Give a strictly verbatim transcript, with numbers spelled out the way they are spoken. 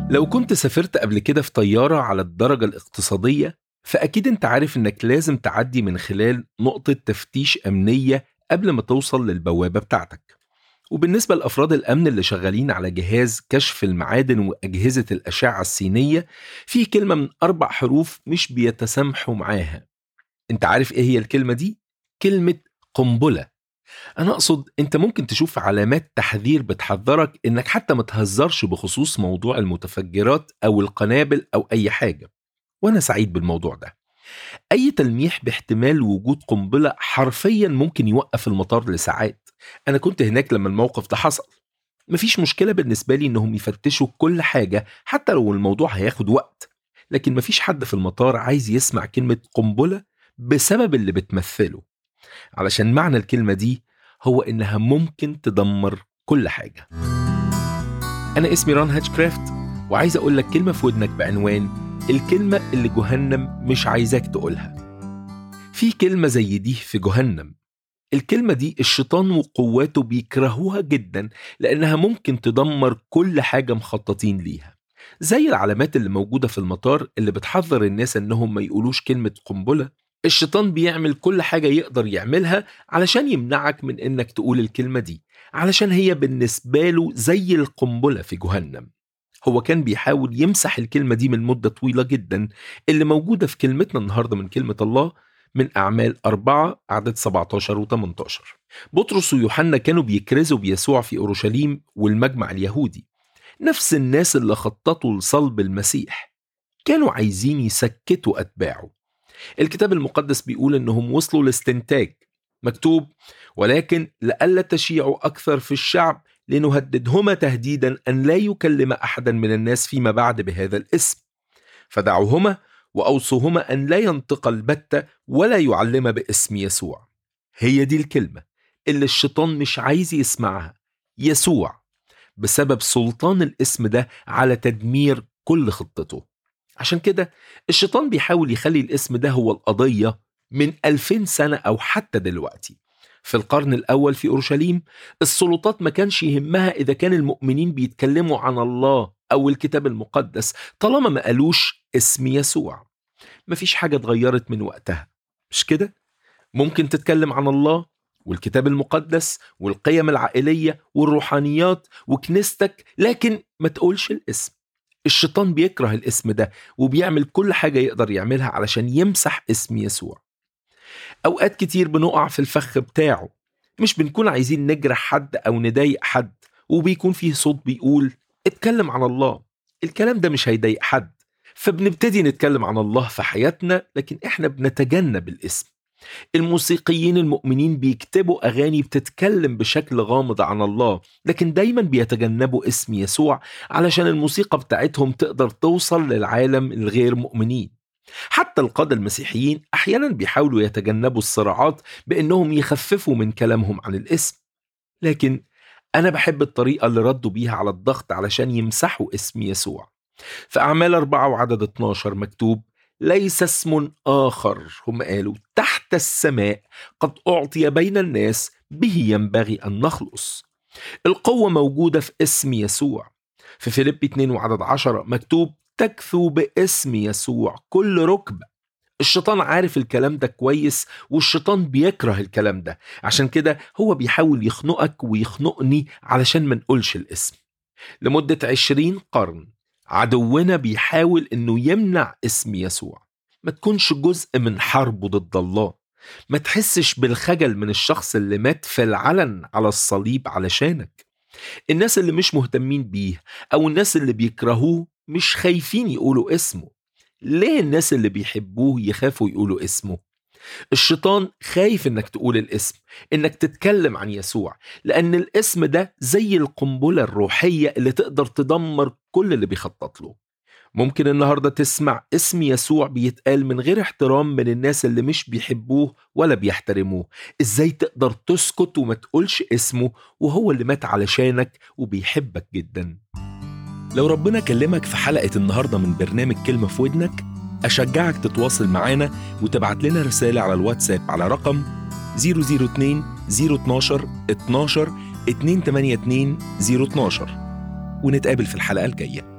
لو كنت سافرت قبل كده في طيارة على الدرجة الاقتصادية، فأكيد أنت عارف إنك لازم تعدي من خلال نقطة تفتيش أمنية قبل ما توصل للبوابة بتاعتك. وبالنسبة لأفراد الأمن اللي شغالين على جهاز كشف المعادن وأجهزة الأشعة السينية، في كلمة من أربع حروف مش بيتسامحوا معاها. أنت عارف إيه هي الكلمة دي؟ كلمة قنبلة. أنا أقصد أنت ممكن تشوف علامات تحذير بتحذرك إنك حتى ما تهزرش بخصوص موضوع المتفجرات أو القنابل أو أي حاجة، وأنا سعيد بالموضوع ده. أي تلميح باحتمال وجود قنبلة حرفيا ممكن يوقف المطار لساعات. أنا كنت هناك لما الموقف ده حصل. مفيش مشكلة بالنسبة لي إنهم يفتشوا كل حاجة حتى لو الموضوع هياخد وقت، لكن مفيش حد في المطار عايز يسمع كلمة قنبلة بسبب اللي بتمثله، علشان معنى الكلمة دي هو إنها ممكن تدمر كل حاجة. أنا اسمي ران هاتشكرافت، وعايز أقول لك كلمة في ودنك بعنوان الكلمة اللي جهنم مش عايزاك تقولها. في كلمة زي دي في جهنم. الكلمة دي الشيطان وقواته بيكرهوها جدا لأنها ممكن تدمر كل حاجة مخططين ليها، زي العلامات اللي موجودة في المطار اللي بتحذر الناس إنهم ما يقولوش كلمة قنبلة. الشيطان بيعمل كل حاجة يقدر يعملها علشان يمنعك من إنك تقول الكلمة دي، علشان هي بالنسبة له زي القنبلة في جهنم. هو كان بيحاول يمسح الكلمة دي من مدة طويلة جدا، اللي موجودة في كلمتنا النهاردة من كلمة الله من أعمال أربعة عدد سبعتاشر و ثمانية عشر. بطرس ويوحنا كانوا بيكرزوا بيسوع في أورشليم والمجمع اليهودي، نفس الناس اللي خططوا لصلب المسيح. كانوا عايزين يسكتوا أتباعه. الكتاب المقدس بيقول إنهم وصلوا لاستنتاج. مكتوب: ولكن لئلا تشيعوا أكثر في الشعب لنهددهما تهديدا أن لا يكلم أحدا من الناس فيما بعد بهذا الاسم، فدعوهما وأوصوهما أن لا ينطق البتة ولا يعلم باسم يسوع. هي دي الكلمة اللي الشيطان مش عايز يسمعها، يسوع، بسبب سلطان الاسم ده على تدمير كل خطته. عشان كده الشيطان بيحاول يخلي الاسم ده هو القضية من ألفين سنة أو حتى دلوقتي. في القرن الأول في أورشليم السلطات ما كانش يهمها إذا كان المؤمنين بيتكلموا عن الله أو الكتاب المقدس طالما ما قالوش اسم يسوع. مفيش حاجة اتغيرت من وقتها، مش كده؟ ممكن تتكلم عن الله والكتاب المقدس والقيم العائلية والروحانيات وكنيستك، لكن ما تقولش الاسم. الشيطان بيكره الاسم ده وبيعمل كل حاجة يقدر يعملها علشان يمسح اسم يسوع. أوقات كتير بنقع في الفخ بتاعه، مش بنكون عايزين نجرح حد أو نضايق حد، وبيكون فيه صوت بيقول اتكلم عن الله. الكلام ده مش هيضايق حد، فبنبتدي نتكلم عن الله في حياتنا، لكن احنا بنتجنب الاسم. الموسيقيين المؤمنين بيكتبوا أغاني بتتكلم بشكل غامض عن الله، لكن دايما بيتجنبوا اسم يسوع علشان الموسيقى بتاعتهم تقدر توصل للعالم الغير مؤمنين. حتى القادة المسيحيين أحيانا بيحاولوا يتجنبوا الصراعات بأنهم يخففوا من كلامهم عن الاسم، لكن أنا بحب الطريقة اللي ردوا بيها على الضغط علشان يمسحوا اسم يسوع. في أعمال أربعة وعدد اتناشر مكتوب: ليس اسم آخر، هم قالوا، تحت السماء قد أعطي بين الناس به ينبغي أن نخلص. القوة موجودة في اسم يسوع. في فيليبي اتنين وعدد عشرة مكتوب: تكثو باسم يسوع كل ركبة. الشيطان عارف الكلام ده كويس، والشيطان بيكره الكلام ده، عشان كده هو بيحاول يخنقك ويخنقني علشان ما نقولش الاسم. لمدة عشرين قرن عدونا بيحاول انه يمنع اسم يسوع. ما تكونش جزء من حربه ضد الله. ما تحسش بالخجل من الشخص اللي مات في العلن على الصليب علشانك. الناس اللي مش مهتمين بيه او الناس اللي بيكرهوه مش خايفين يقولوا اسمه. ليه الناس اللي بيحبوه يخافوا يقولوا اسمه؟ الشيطان خايف انك تقول الاسم، انك تتكلم عن يسوع، لان الاسم ده زي القنبلة الروحية اللي تقدر تدمر كل اللي بيخطط له. ممكن النهاردة تسمع اسم يسوع بيتقال من غير احترام من الناس اللي مش بيحبوه ولا بيحترموه. ازاي تقدر تسكت وما تقولش اسمه وهو اللي مات علشانك وبيحبك جدا؟ لو ربنا كلمك في حلقة النهاردة من برنامج كلمة في ودنك، أشجعك تتواصل معانا وتبعت لنا رسالة على الواتساب على رقم صفر صفر اتنين صفر اتناشر اتناشر اتنين تمانية اتنين صفر اتناشر، ونتقابل في الحلقة الجاية.